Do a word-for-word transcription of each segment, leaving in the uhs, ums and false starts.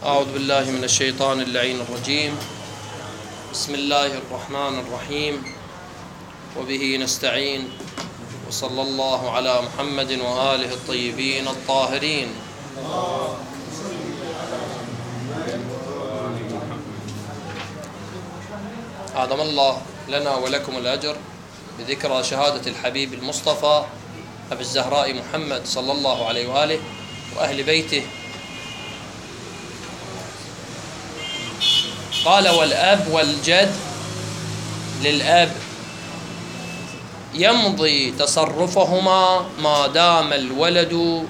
أعوذ بالله من الشيطان اللعين الرجيم. بسم الله الرحمن الرحيم، وبه نستعين، وصلى الله على محمد وآله الطيبين الطاهرين. أعظم الله لنا ولكم الأجر بذكرى شهادة الحبيب المصطفى أبي الزهراء محمد صلى الله عليه وآله وأهل بيته. قال: والأب والجد للأب يمضي تصرفهما ما دام الولد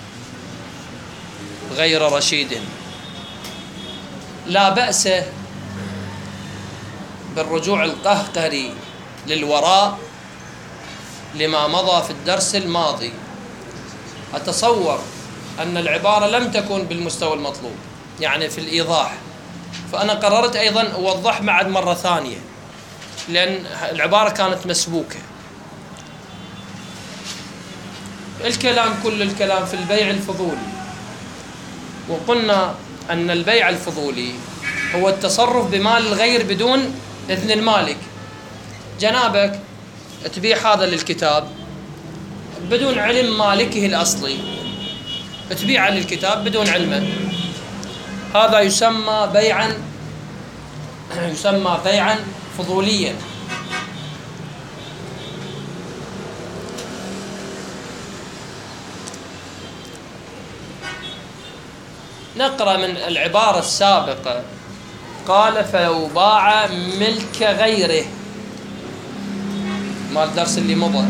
غير رشيد. لا بأس بالرجوع القهقري للوراء لما مضى في الدرس الماضي. أتصور أن العبارة لم تكن بالمستوى المطلوب، يعني في الإيضاح، فأنا قررت أيضا أوضح بعد مرة ثانية لأن العبارة كانت مسبوكة. الكلام كل الكلام في البيع الفضولي، وقلنا أن البيع الفضولي هو التصرف بمال الغير بدون إذن المالك. جنابك تبيع هذا للكتاب بدون علم مالكه الأصلي، تبيع للكتاب بدون علمه، هذا يسمى بيعا يسمى بيعا فضوليا. نقرأ من العبارة السابقة. قال: فلو باع ملك غيره، ما الدرس اللي مضى،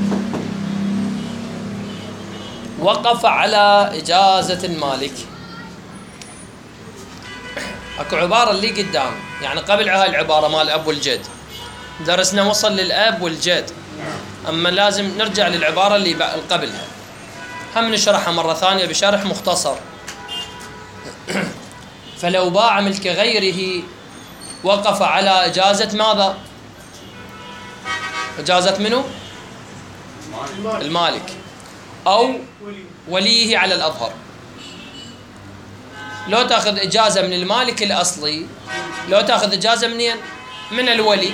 وقف على إجازة المالك. اكو عبارة اللي قدام، يعني قبل هاي العبارة مال الأب والجد درسنا وصل للأب والجد، أما لازم نرجع للعبارة اللي قبلها، هم نشرحها مرة ثانية بشرح مختصر. فلو باع ملك غيره وقف على إجازة ماذا؟ إجازة منه؟ المالك أو وليه على الأظهر. لو تأخذ إجازة من المالك الأصلي، لو تأخذ إجازة منين؟ من الولي.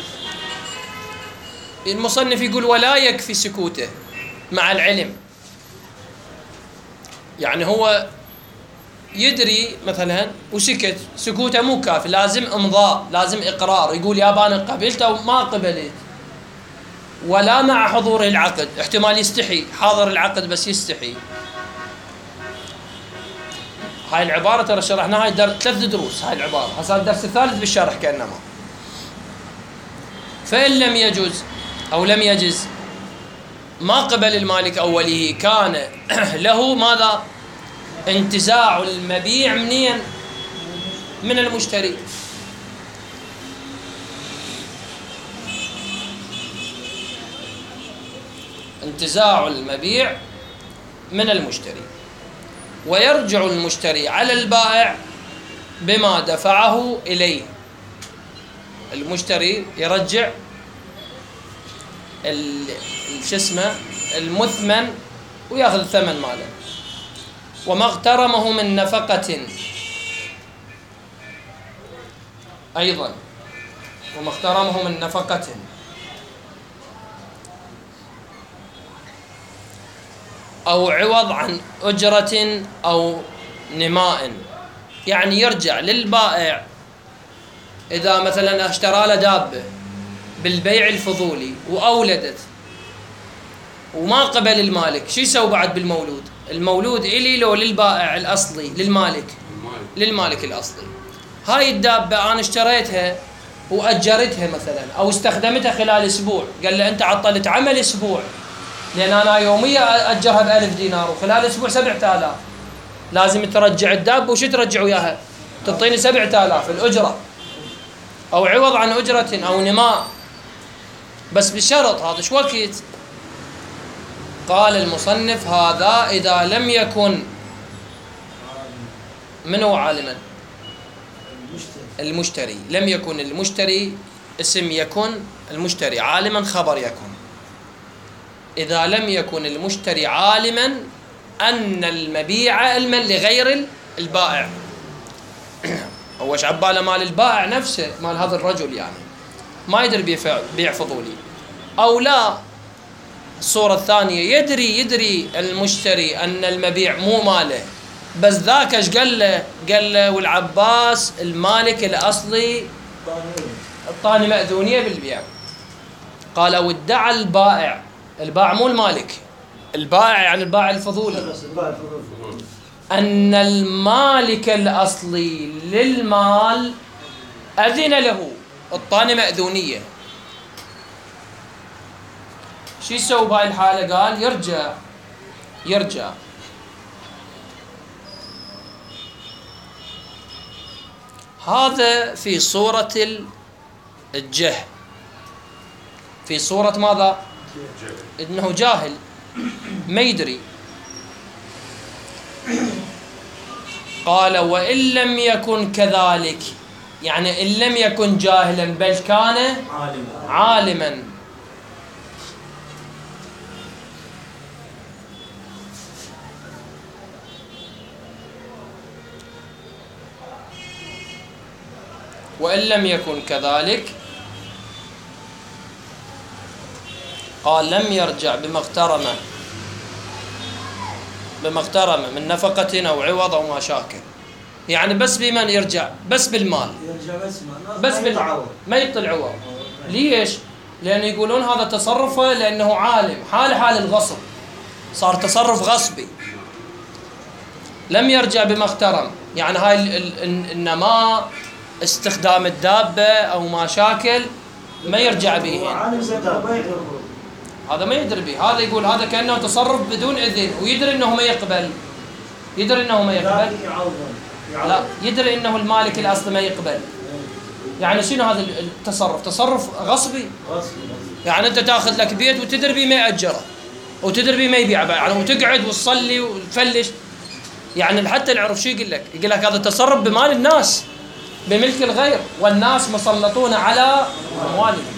المصنف يقول: ولا يكفي سكوته مع العلم. يعني هو يدري مثلا وسكت، سكوته مو كافي، لازم امضاء، لازم إقرار، يقول يا أنا قبلت أو ما قبلت. ولا مع حضور العقد، احتمال يستحي، حاضر العقد بس يستحي. هاي العبارة ترى شرحناها هاي در... ثلاث دروس. هاي العبارة هسه الدرس الثالث بالشرح كأنما. فإن لم يجوز أو لم يجز ما قبل المالك أو وليه، كان له ماذا؟ انتزاع المبيع منين؟ من المشتري. انتزاع المبيع من المشتري، ويرجع المشتري على البائع بما دفعه إليه. المشتري يرجع شو اسمه المثمن وياخذ الثمن ماله. وما اغترمه من نفقة أيضا، وما اغترمه من نفقة أو عوض عن أجرة أو نماء. يعني يرجع للبائع إذا مثلا اشترى له دابة بالبيع الفضولي وأولدت وما قبل المالك، شو يسوي بعد بالمولود؟ المولود إلي لو للبائع الأصلي؟ للمالك للمالك الأصلي. هاي الدابة أنا اشتريتها وأجرتها مثلا أو استخدمتها خلال أسبوع، قال له أنت عطلت عمل أسبوع، لأن أنا يومية أجرها بألف دينار وخلال أسبوع سبعة آلاف، لازم ترجع الدابة. وش ترجع وياها؟ تعطيني سبعة آلاف الأجرة أو عوض عن أجرة أو نماء، بس بشرط هذا شو وقت؟ قال المصنف: هذا إذا لم يكن منو عالما؟ المشتري. لم يكن المشتري اسم يكن، المشتري عالما خبر يكن. إذا لم يكن المشتري عالما أن المبيع علما لغير البائع. هو ايش عباله مال البائع نفسه، مال هذا الرجل يعني، ما يدري بيع بيع فضولي أو لا. الصورة الثانية يدري يدري المشتري أن المبيع مو ماله، بس ذاك ايش قال له؟ قال له والعباس المالك الأصلي الطاني مأذونية بالبيع. قال أو ادعى البائع، البائع مو المالك، البائع يعني البائع الفضولي، أن المالك الأصلي للمال أذن له الطاني مأذونية. شو يسوي بهاي الحالة؟ قال يرجع يرجع هذا في صورة الجه، في صورة ماذا؟ إنه جاهل ما يدري. قال وإن لم يكن كذلك، يعني إن لم يكن جاهلا بل كان عالما, عالما. وإن لم يكن كذلك قال لم يرجع بما اغترم بما اغترم من نفقة أو عوض أو ما شاكل. يعني بس بمن يرجع؟ بس بالمال، يرجع بس ما بس بالعوض، ما يطلع عوض. ليش؟ لأن يقولون هذا تصرفه لأنه عالم، حال حال الغصب، صار تصرف غصبي. لم يرجع بما اغترم، يعني هاي النماء، استخدام الدابة أو ما شاكل ما يرجع به، هذا ما يدري به. هذا يقول هذا كأنه تصرف بدون إذن، ويدري أنه ما يقبل، يدري أنه ما يقبل، لا يدري أنه المالك الأصل ما يقبل. يعني شنو هذا التصرف؟ تصرف غصبي. يعني أنت تأخذ لك بيت وتدري به ما يأجره، وتدري به ما يبيعه، يعني وتقعد وتصلي وتفلش. يعني حتى العرف شو يقول لك؟ يقول لك هذا تصرف بمال الناس، بملك الغير، والناس مسلطون على أموالهم.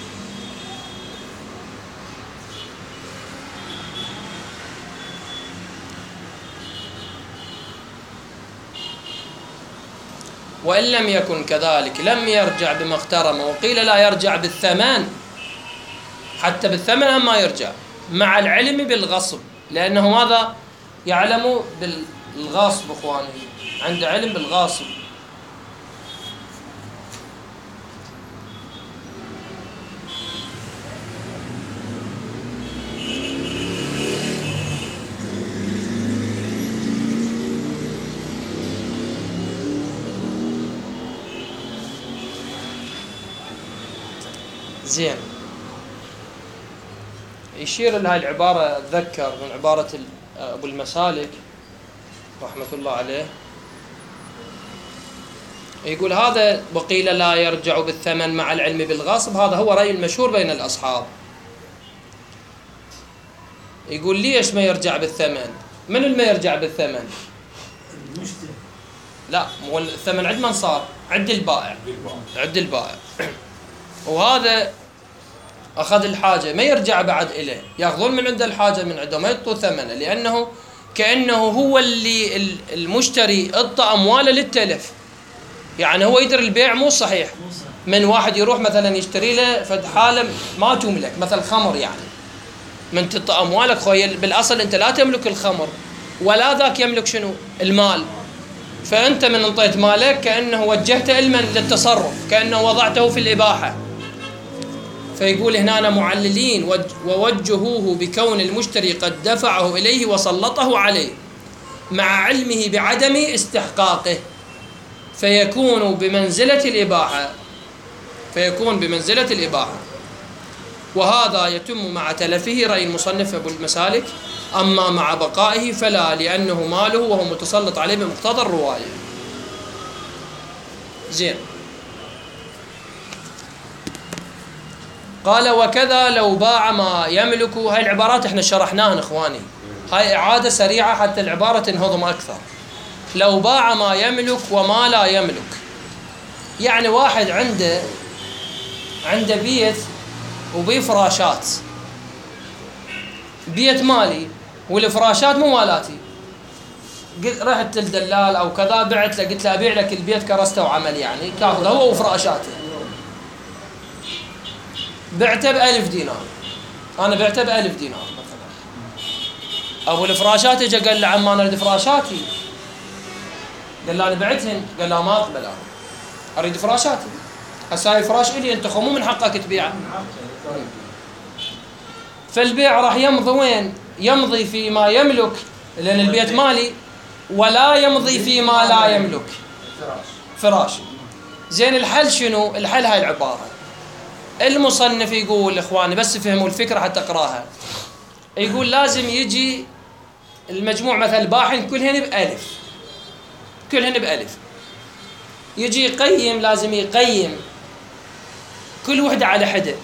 وإن لم يكن كذلك لم يرجع بما اغترم، وقيل لا يرجع بالثمن، حتى بالثمن هم ما يرجع، مع العلم بالغصب، لأنه ماذا؟ يعلم بالغاصب إخواني، عنده علم بالغاصب. زين، يشير لهذه العبارة، أتذكر من عبارة أبو المسالك رحمة الله عليه، يقول هذا وقيل لا يرجع بالثمن مع العلم بالغاصب، هذا هو رأي المشهور بين الأصحاب. يقول ليش ما يرجع بالثمن؟ من اللي ما يرجع بالثمن؟ المشتري. لا، هو الثمن عند من صار؟ عند البائع، عند البائع. وهذا أخذ الحاجة ما يرجع بعد إليه، يأخذون من عنده الحاجة من عنده ما يعطوا ثمنه، لأنه كأنه هو اللي المشتري اعطى أمواله للتلف. يعني هو يدري البيع مو صحيح، من واحد يروح مثلا يشتري له فد حالة ما تملك، مثل خمر، يعني من تعطى أموالك خوي، بالأصل أنت لا تملك الخمر ولا ذاك يملك شنو؟ المال. فأنت من انطيت مالك كأنه وجهته علما للتصرف، كأنه وضعته في الإباحة. فيقول هنا معللين ووجهوه بكون المشتري قد دفعه إليه وسلطه عليه مع علمه بعدم استحقاقه، فيكون بمنزلة الإباحة، فيكون بمنزلة الإباحة. وهذا يتم مع تلفه، رأي المصنف أبو المسالك. أما مع بقائه فلا، لأنه ماله وهو متسلط عليه بمقتضى الرواية. زين، قال وكذا لو باع ما يملك. هاي العبارات احنا شرحناها اخواني، هاي إعادة سريعة حتى العبارة تنهضم أكثر. لو باع ما يملك وما لا يملك، يعني واحد عنده عنده بيت وبيه فراشات، بيت مالي والفراشات مو مالاتي، قلت رحت للدلال او كذا، بعت له قلت له ابيع لك البيت كرسته وعمل يعني تاخذه هو وفراشاته. بعته بألف دينار، انا بعته بألف دينار مثلا. ابو الفراشات اجى قال له عم انا اريد فراشاتي. قال له انا بعتهن. قال له ما اقبل، انا اريد فراشاتي. هسه هاي فراش الي انت، خو مو من حقك تبيعه. فالبيع راح يمضي وين؟ يمضي فيما يملك، لان البيت مالي، ولا يمضي فيما لا يملك. فراش. زين الحل شنو؟ الحل هاي العباره. المصنف يقول اخواني بس فهموا الفكره حتى اقراها. يقول لازم يجي المجموع مثلا باحث كلهن بألف، كلهن بألف. يجي يقيم، لازم يقيم كل وحده على حده.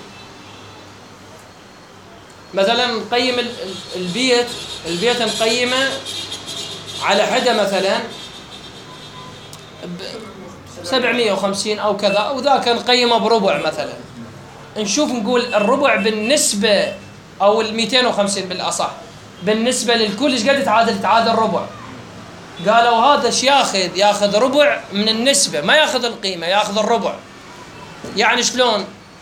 مثلا نقيم البيت، البيت نقيمه على حده مثلا ب سبعمية وخمسين او كذا، او ذاك نقيمه بربع مثلا. نشوف نقول الربع بالنسبه او ال مئتين وخمسين بالاصح بالنسبه للكل ايش قد تعادل؟ تعادل ربع. قالوا هذا ايش ياخذ؟ ياخذ ربع من النسبه، ما ياخذ القيمه، ياخذ الربع. يعني شلون؟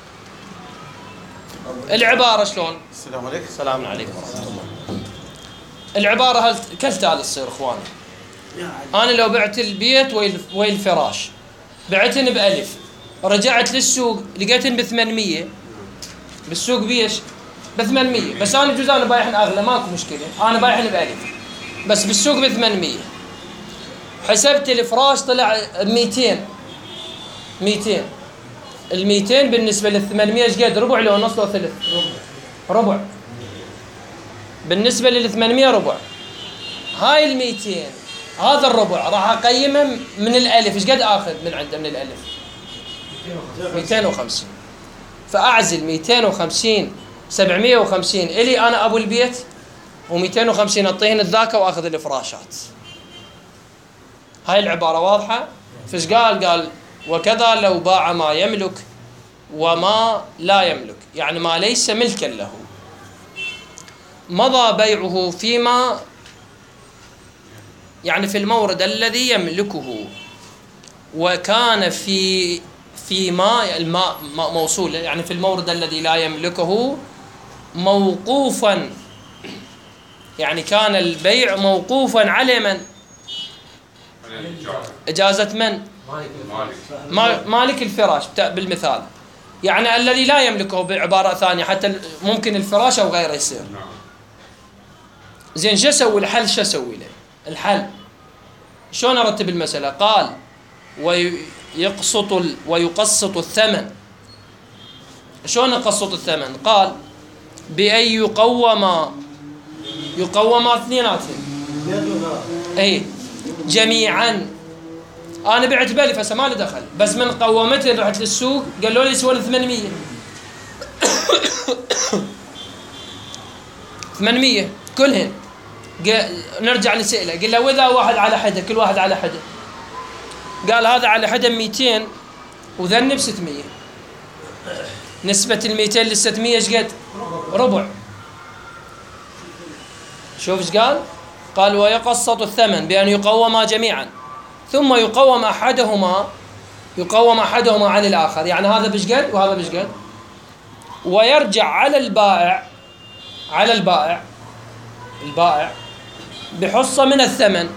العباره شلون؟ السلام عليكم. السلام عليكم ورحمه الله. العباره هل كالتالي تصير اخواني. انا لو بعت البيت ويا الفراش، بعتن بألف، رجعت للسوق لقيتن بثمانمية، بالسوق بيش بثمانمية، بس انا جزء انا بايعهن اغلى ماكو مشكله، انا بايعهن بألف بس بالسوق بثمانمية. حسبت الفراش طلع مئتين، مئتين. ال مئتين بالنسبه لل ثمانمية ايش قد؟ ربع لو نص لو ثلث؟ ربع. بالنسبه لل ثمانمية ربع. هاي ال مئتين هذا الربع راح اقيمه من الالف، ايش قد اخذ من عنده من الالف؟ مئتين وخمسين. فاعزل مئتين وخمسين سبعمية وخمسين الي انا ابو البيت، ومئتين وخمسين اعطيهن الذاك واخذ الفراشات. هاي العباره واضحه؟ فايش قال؟ قال وكذا لو باع ما يملك وما لا يملك، يعني ما ليس ملكا له، مضى بيعه فيما يعني في المورد الذي يملكه، وكان في في ماء الماء موصول، يعني في المورد الذي لا يملكه موقوفا، يعني كان البيع موقوفا على من؟ إجازة من؟ مالك مالك الفراش بالمثال، يعني الذي لا يملكه بعبارة ثانية، حتى ممكن الفراش أو غيره يصير. زين شو أسوي الحل؟ شو أسوي له الحل؟ شلون أرتب المسألة؟ قال ويقسط ويقسط الثمن. شلون يقسط الثمن؟ قال بأن يقوم يقوم اثنيناتهم اي جميعا. انا بعت بألف هسه ما لي دخل، بس من قومتني رحت للسوق قالوا لي يسوى ثمانمية ثمانمية كلهن. نرجع نسأله قل له واذا واحد على حده، كل واحد على حده، قال هذا على حده مئتين وذنب ستمية، نسبة المئتين للستمية ايش قد؟ ربع. شوف ايش قال؟ قال ويقسط الثمن بأن يقوما جميعا، ثم يقوم أحدهما يقوم أحدهما عن الآخر، يعني هذا بش قد وهذا بش قد، ويرجع على البائع على البائع البائع بحصة من الثمن.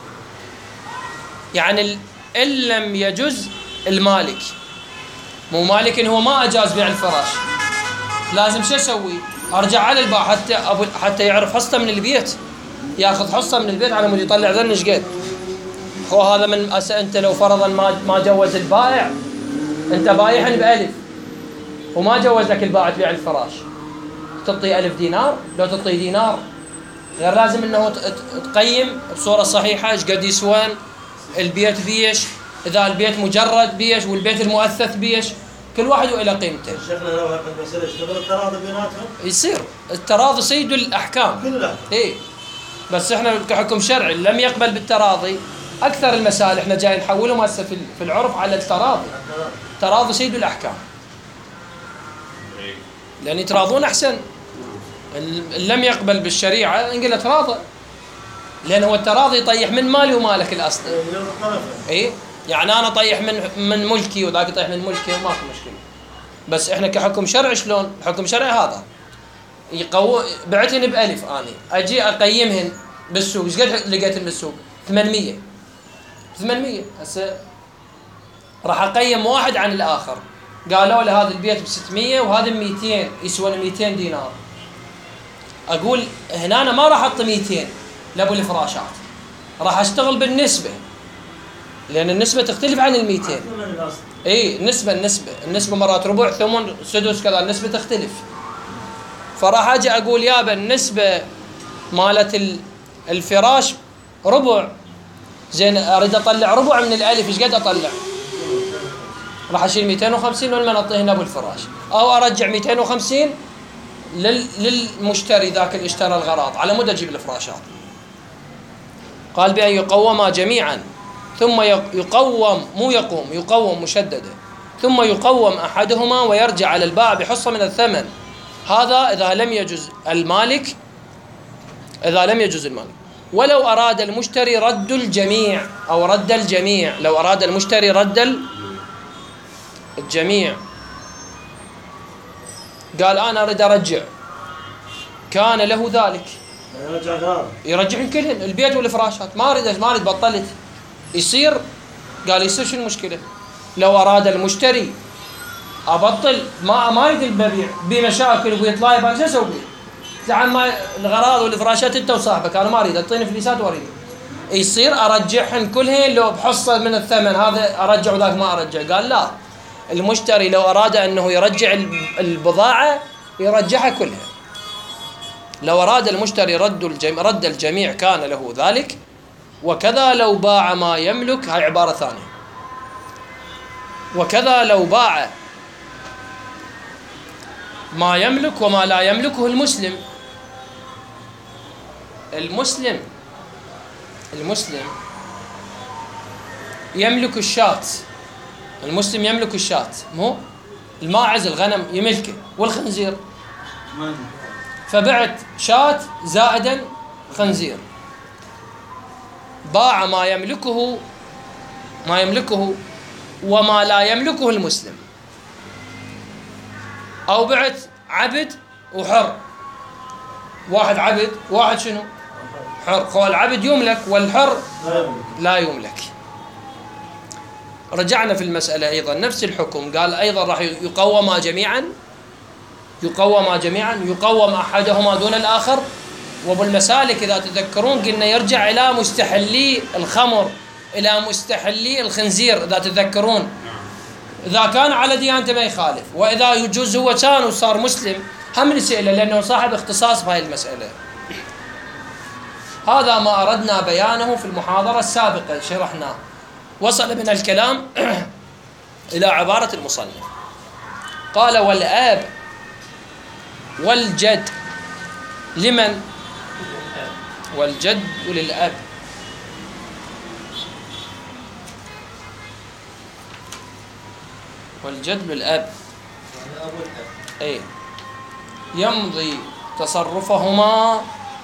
يعني إن لم يجز المالك، مو مالك إن هو ما أجاز بيع الفراش، لازم شو أسوي؟ أرجع على البائع حتى أبو حتى يعرف حصته من البيت، ياخذ حصة من البيت على مود يطلع ذن ايش قد. هو هذا من أس... انت لو فرضا ما ما جوز البائع، انت بايعهن بألف وما جوز لك البائع تبيع الفراش، تعطي ألف دينار لو تعطي دينار، غير لازم انه تقيم بصورة صحيحة ايش قد يسوان البيت بيش، اذا البيت مجرد بيش والبيت المؤثث بيش، كل واحد والى قيمته. شيخنا لو هذه المسألة اشتغل التراضي بيناتهم؟ يصير التراضي سيد الأحكام كلها. ايه، بس احنا كحكم شرعي لم يقبل بالتراضي. اكثر المسائل احنا جاي نحولهم هسه في في العرف على التراضي. التراضي سيد الاحكام، لان يتراضون احسن. ان لم يقبل بالشريعه نقول له تراضى، لأن هو التراضي يطيح من مالي ومالك الأصل. إيه يعني أنا طيح من من ملكي وذاك يطيح من ملكي ماكو مشكلة. بس إحنا كحكم شرعي شلون؟ حكم شرعي هذا يقو بعتهن بألف، أني أجي أقيمهن بالسوق، إيش قد لقيتهن بالسوق؟ ثمانمية ثمانمية. هسه راح أقيم واحد عن الآخر، قالوا لي هذا البيت بستمية وهذا بميتين، يسوى ميتين دينار. أقول هنا أنا ما راح أحط ميتين لأبو الفراشات، راح أشتغل بالنسبة، لأن النسبة تختلف عن الميتين. إيه النسبة النسبة النسبة مرات ربع ثمن سدس كذا، النسبة تختلف. فراح أجي أقول يابا النسبة مالت الفراش ربع، زين أريد أطلع ربع من الألف، إيش قد أطلع؟ راح أشيل مئتين وخمسين والمن أعطيه أبو الفراش، أو أرجع مئتين وخمسين لل... للمشتري ذاك اللي اشترى الغراض على مود أجيب الفراشات. قال بأن يقوما جميعا ثم يقوم، مو يقوم، يقوم مشددة، ثم يقوم أحدهما ويرجع على البائع بحصة من الثمن. هذا إذا لم يجوز المالك، إذا لم يجوز المالك. ولو أراد المشتري رد الجميع أو رد الجميع، لو أراد المشتري رد الجميع، قال أنا أريد أرجع، كان له ذلك، يرجعون كلهن البيت والفراشات، ما أريد ما أريد بطلت، يصير. قال يصير شو المشكلة؟ لو أراد المشتري أبطل، ما ما أريد المبيع بمشاكل ويطلع يبان شو أسوي؟ زعل ما الغراض والفراشات أنت وصاحبك، أنا ما أريد، أعطيني فليسات وأريد، يصير أرجعهن كلهن لو بحصة من الثمن، هذا أرجع وذاك ما أرجع. قال لا، المشتري لو أراد أنه يرجع البضاعة يرجعها كلها. لو أراد المشتري رد الجميع, رد الجميع كان له ذلك. وكذا لو باع ما يملك، هاي عبارة ثانية، وكذا لو باع ما يملك وما لا يملكه المسلم. المسلم المسلم يملك الشاة، المسلم يملك الشاة، مو الماعز الغنم يملكه، والخنزير، فبعت شاة زائدا خنزير، باع ما يملكه ما يملكه وما لا يملكه المسلم. أو بعت عبد وحر، واحد عبد واحد شنو حر، هو العبد يملك والحر لا يملك. رجعنا في المسألة أيضا نفس الحكم، قال أيضا راح يقوما جميعا، يقوما جميعا، يقوم أحدهما دون الآخر. وبالمسالك إذا تذكرون قلنا يرجع إلى مستحلي الخمر، إلى مستحلي الخنزير إذا تذكرون، إذا كان على ديانته ما يخالف، وإذا يجوز هو كان وصار مسلم هم نسأله لأنه صاحب اختصاص بهاي المسألة. هذا ما أردنا بيانه في المحاضرة السابقة شرحناه. وصل من الكلام إلى عبارة المصنف، قال والآب والجد لمن؟ والجد وللأب. والجد للأب، أي يمضي تصرفهما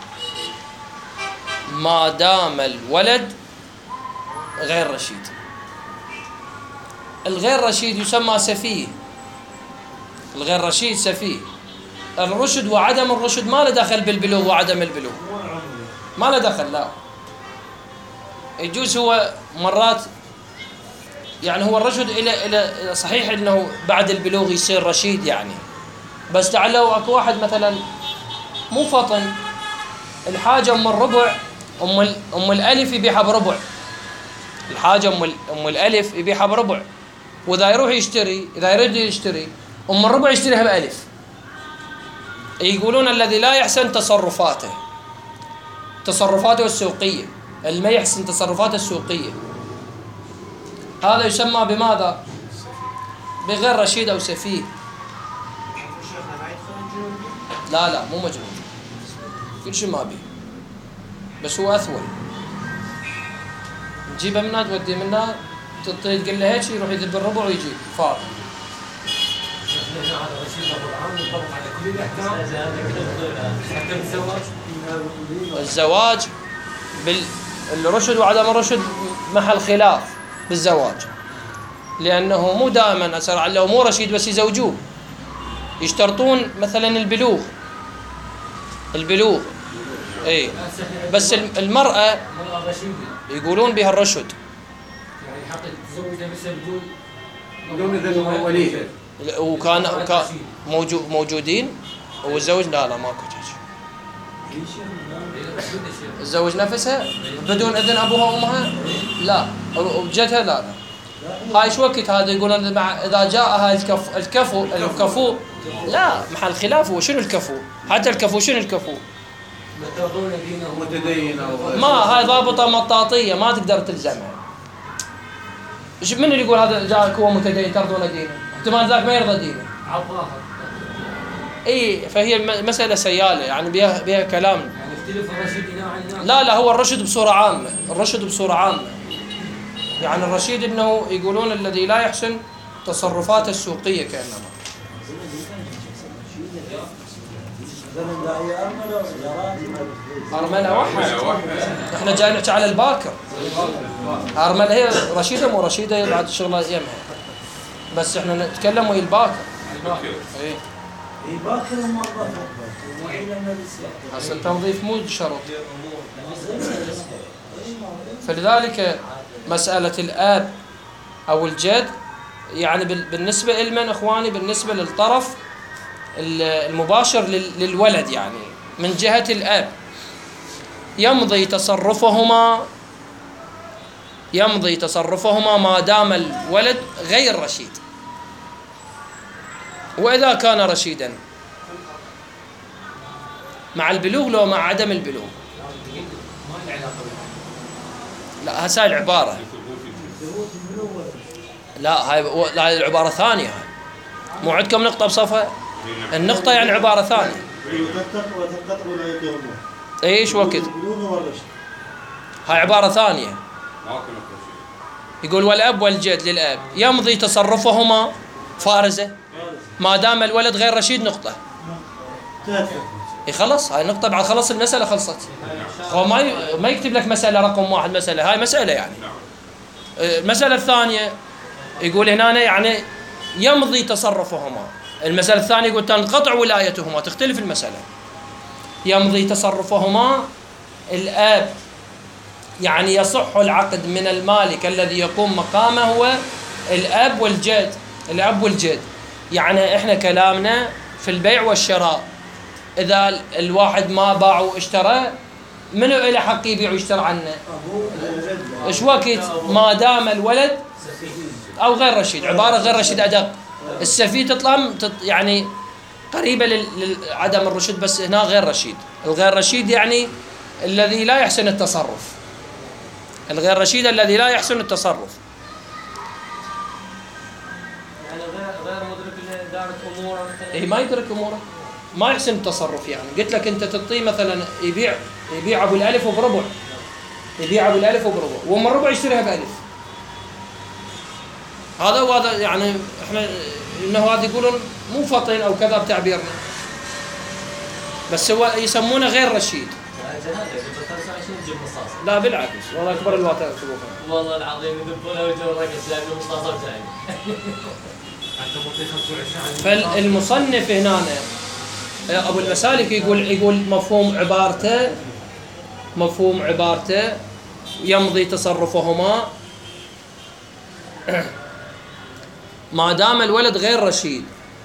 ما دام الولد غير رشيد. الغير رشيد يسمى سفيه، الغير رشيد سفيه. الرشد وعدم الرشد ما له دخل بالبلوغ وعدم البلوغ، ما له دخل. لا، يجوز هو مرات يعني هو الرشد إلى إلى صحيح إنه بعد البلوغ يصير رشيد يعني، بس تعالوا أكو واحد مثلا مو فطن، الحاجة أم الربع، أم أم الألف يبيعها بربع، الحاجة أم أم الألف يبيعها بربع، وإذا يروح يشتري، إذا يريد يشتري أم الربع يشتريها بألف. يقولون الذي لا يحسن تصرفاته تصرفاته السوقية، اللي ما يحسن تصرفاته السوقية هذا يسمى بماذا؟ بغير رشيد أو سفيه. لا لا مو مجنون، كل شيء ما بيه، بس هو أثول. تجيبه منها توديه منها، تطير تقول له هيك يروح يذب الربع ويجي فار. الزواج بالرشد وعدم الرشد محل خلاف بالزواج، لأنه مو دائما أسرع لو مو رشيد بس يزوجوه، يشترطون مثلا البلوغ البلوغ اي، بس المرأة يقولون بها الرشد، يعني حق تزوجها بس بدون بدون إذن ولي، وكان وكان موجود موجودين والزوج لا لا ماكو شيء، تزوج نفسها بدون إذن أبوها وأمها لا، وجدها لا لا. هاي ايش وقت هذا يقولون اذا جاء هاي الكف الكفو الكفو لا محل خلاف. هو شنو الكفو؟ حتى الكفو شنو الكفو؟ ترضون دينه متدين او ما هاي ضابطه مطاطيه ما تقدر تلزمها. ايش من اللي يقول هذا جاءك هو متدين ترضون دينه؟ احتمال ذاك ما يرضى دينه. عالظاهر اي فهي مساله سياله يعني بها بها كلام. يعني اختلف الرشيد عن لا لا هو الرشد بصوره عامه، الرشد بصوره عامه. يعني الرشيد انه يقولون الذي لا يحسن تصرفاته السوقيه كانما. أرملة واحد. احنا جاي نحكي على الباكر. أرملة هي رشيدة مو رشيدة بعد شغلة يمها. بس احنا نتكلم ويا الباكر. اي. اي باكر وما باكر. هسه التوظيف مو شرط. فلذلك مسألة الآب أو الجد يعني بالنسبة لمن إخواني بالنسبة للطرف المباشر للولد يعني من جهة الآب يمضي تصرفهما يمضي تصرفهما ما دام الولد غير رشيد. وإذا كان رشيدا مع البلوغ لو مع عدم البلوغ. لا هسه العبارة لا هاي هاي العبارة ثانية. هاي مو عندكم نقطة بصفها؟ النقطة يعني عبارة ثانية. ايش وقت؟ هاي عبارة ثانية. يقول والأب والجد للأب يمضي تصرفهما فارزة ما دام الولد غير رشيد نقطة. اي خلص هاي النقطة بعد خلص المسألة خلصت. هو ما ما يكتب لك مسألة رقم واحد مسألة هاي مسألة يعني. المسألة الثانية يقول هنا يعني يمضي تصرفهما. المسألة الثانية يقول تنقطع ولايتهما تختلف المسألة. يمضي تصرفهما الآب يعني يصح العقد من المالك الذي يقوم مقامه هو الأب والجد. الأب والجد يعني إحنا كلامنا في البيع والشراء. إذا الواحد ما باع واشترى منو إله حق يبيع ويشتري عنه؟ إيش وقت ما دام الولد أو غير رشيد. عبارة غير رشيد أدق. السفيه تطلع يعني قريبة لعدم الرشد بس هنا غير رشيد. الغير رشيد يعني الذي لا يحسن التصرف. الغير رشيد الذي لا يحسن التصرف. يعني غير غير مدرك لإدارة أموره. إيه ما يدرك أموره. ما يحسن التصرف يعني. قلت لك أنت تعطيه مثلا يبيع يبيع أبو الألف وبربع. يبيع أبو الألف وبربع ومن ربع يشتريها بألف. هذا وهذا يعني احنا انه هذا يقولون مو فطن او كذا بتعبيرنا. بس هو يسمونه غير رشيد. لا بالعكس والله اكبر الواتر يكتبوها. والله العظيم يذبونه وجه الرقص لانه مصاصه بتاعي. فالمصنف هنا ابو المسالك يقول يقول مفهوم عبارته مفهوم عبارته يمضي تصرفهما ما دام الولد غير رشيد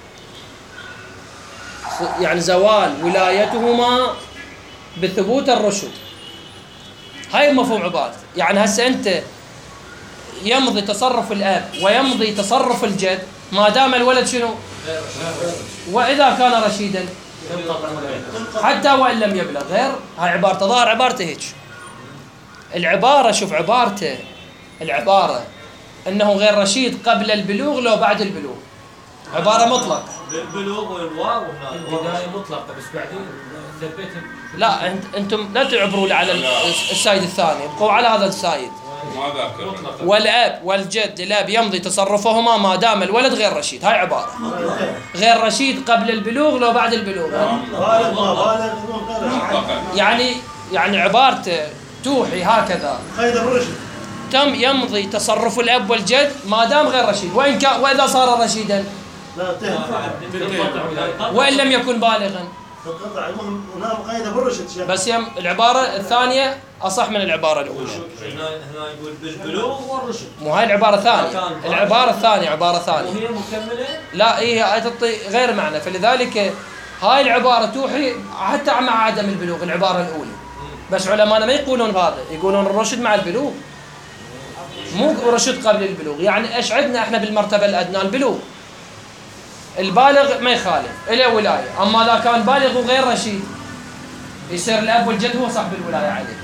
يعني زوال ولايتهما بثبوت الرشد. هاي مفهوم عبارته. يعني هسه انت يمضي تصرف الاب ويمضي تصرف الجد ما دام الولد شنو؟ واذا كان رشيدا حتى وان لم يبلغ غير. هاي عبارته ظاهر عبارته هيك. العباره شوف عبارته العباره انه غير رشيد قبل البلوغ لو بعد البلوغ. عباره مطلقه. بالبلوغ والواو هنا البدايه مطلقه بس بعدين ثبتها. لا انت انتم لا تعبروا على السايد الثاني ابقوا على هذا السايد. ما ذاكر. والاب والجد الاب يمضي تصرفهما ما دام الولد غير رشيد. هاي عباره غير رشيد قبل البلوغ لو بعد البلوغ. يعني يعني عبارته توحي هكذا قيد الرشد تم يمضي تصرف الأب والجد ما دام غير رشيد، وإن كان وإذا صار رشيدا لا تنقطع وإن لم يكن بالغا. تنقطع. المهم هنا قيد بالرشد شيخ. بس يم العبارة الثانية أصح من العبارة الأولى. هنا هنا يقول بالبلوغ والرشد. مو هاي العبارة الثانية، العبارة الثانية عبارة ثانية. وهي مكملة؟ لا هي تعطي غير معنى، فلذلك هاي العبارة توحي حتى مع عدم البلوغ العبارة الأولى. بس علماءنا ما يقولون بهذا، يقولون الرشد مع البلوغ، مو رشد قبل البلوغ. يعني ايش عندنا احنا بالمرتبة الأدنى؟ البلوغ. البالغ ما يخالف إلى ولاية، أما إذا كان بالغ وغير رشيد يصير الأب والجد هو صاحب الولاية عليه.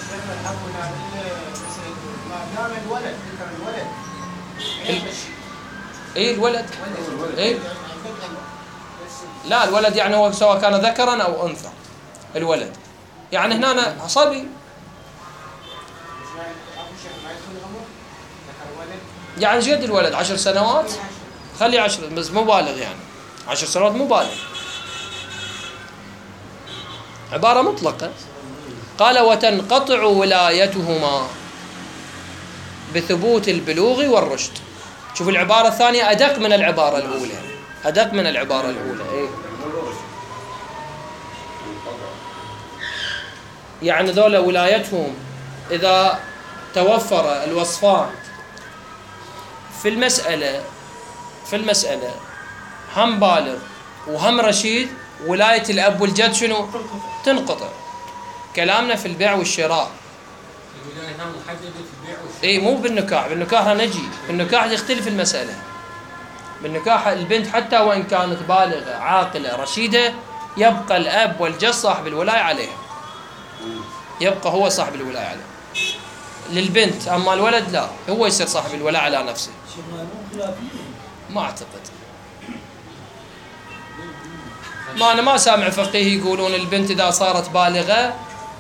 اي الولد اي لا الولد يعني هو سواء كان ذكرا او انثى. الولد يعني هنا صبي، يعني جد الولد عشر سنوات، خلي عشر بس مو بالغ، يعني عشر سنوات مو بالغ. عبارة مطلقة. قال وتنقطع ولايتهما بثبوت البلوغ والرشد. شوف العبارة الثانية أدق من العبارة الأولى، أدق من العبارة الأولى. إيه؟ يعني ذولا ولايتهم إذا توفر الوصفان في المسألة في المسألة هم بالغ وهم رشيد، ولاية الأب والجد شنو؟ تنقطع. كلامنا في البيع والشراء. الولاية هنا محددة في البيع والشراء. اي مو بالنكاح، بالنكاح نجي، بالنكاح يختلف المسألة. بالنكاح البنت حتى وإن كانت بالغة عاقلة رشيدة يبقى الأب والجد صاحب الولاية عليها، يبقى هو صاحب الولاية عليها للبنت. أما الولد لا، هو يصير صاحب الولاية على نفسه. ما أعتقد، ما أنا ما سامع فقيه يقولون البنت إذا صارت بالغة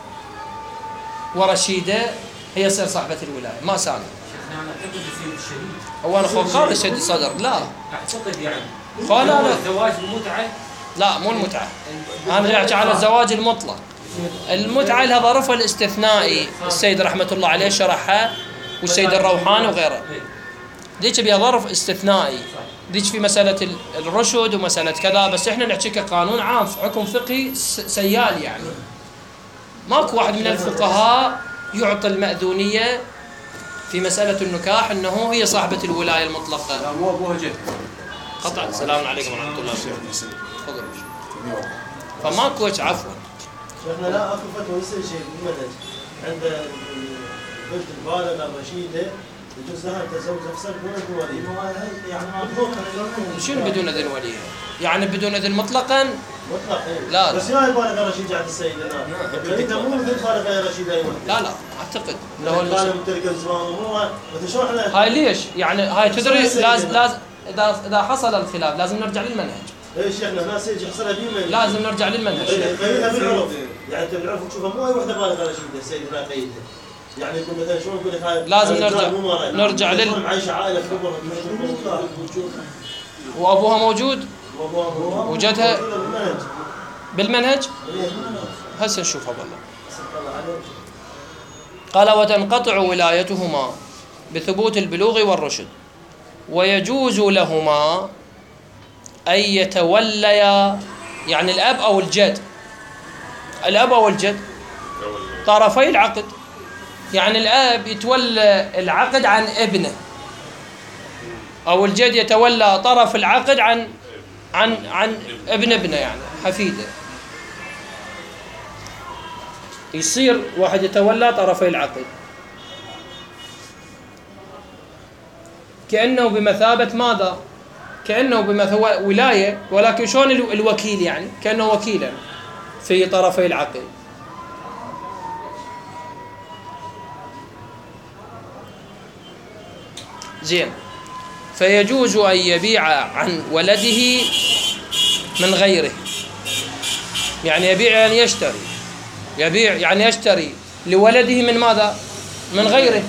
ورشيدة هي تصير صاحبة الولاية، ما سامع. شيخنا أنا أعتقد يصير الشريك. هو أنا خالد شد الصدر. لا أعتقد يعني. قال أنا الزواج المتعة. لا مو المتعة، أنا أحكي على الزواج المطلق. المتعة لها ظرفها الاستثنائي، السيد رحمة الله عليه شرحها والسيد الروحاني وغيره. ذيك بها ظرف استثنائي، ذيك في مسألة الرشد ومسألة كذا، بس إحنا نحكي كقانون عام في حكم فقهي سيال. يعني ماكو واحد من الفقهاء يعطي المأذونية في مسألة النكاح أنه هي صاحبة الولاية المطلقة. لا مو أبوها جد. قطع. السلام عليكم ورحمة الله وبركاته. تفضل. فماكو عفوا. شيخنا لا اكو فتوى يصير شيء بالمنهج عند البنت البالغه الرشيده يجوز لها تزوج نفسها بدون اذن ولي. يعني ما شنو بدون اذن ولي؟ يعني بدون اذن مطلقا؟ مطلق ايه. لا بس هاي البالغه رشيده عند السيد الان. انت مو مثل بالغه رشيده ايوه. لا لا اعتقد انه هو هو المسلم ممتلك الزمان مو مثل شلون احنا. هاي ليش؟ يعني هاي تدري لازم لازم اذا اذا حصل الخلاف لازم نرجع للمنهج. اي شيخنا ناس يجي يحصلها بيمن. لازم نرجع للمنهج. قيدها بالعرف. يعني انت بالعرف تشوفها مو اي وحده بالغه رشيده السيد هنا قيدها. يعني يقول مثلا شلون يقول لك هاي لازم نرجع نرجع لل معيشه عائله كبر وابوها موجود وجدها بالمنهج. هسه نشوفها والله. قال وتنقطع ولايتهما بثبوت البلوغ والرشد، ويجوز لهما أن يتوليا، يعني الأب أو الجد، الأب أو الجد طرفي العقد. يعني الأب يتولى العقد عن ابنه، أو الجد يتولى طرف العقد عن عن عن ابن ابنه، يعني حفيده. يصير واحد يتولى طرفي العقد كأنه بمثابة ماذا؟ كأنه بمثابة ولاية، ولكن شلون الوكيل؟ يعني كأنه وكيلا في طرفي العقد. زين. فيجوز أن يبيع عن ولده من غيره، يعني يبيع يعني يشتري، يبيع يعني يشتري لولده من ماذا؟ من غيره.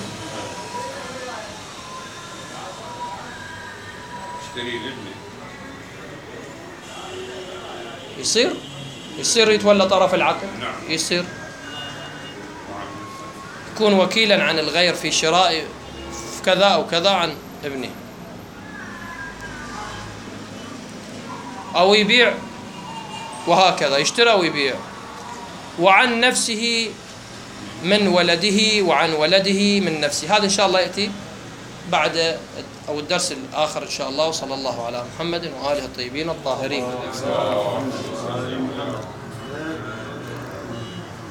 يصير يصير يتولى طرف العقد. يصير يكون وكيلا عن الغير في شراء كذا أو كذا عن ابنه، أو يبيع وهكذا، يشترى ويبيع. وعن نفسه من ولده وعن ولده من نفسه. هذا إن شاء الله يأتي بعد أو الدرس الآخر إن شاء الله. وصلى الله على محمد وآله الطيبين الطاهرين.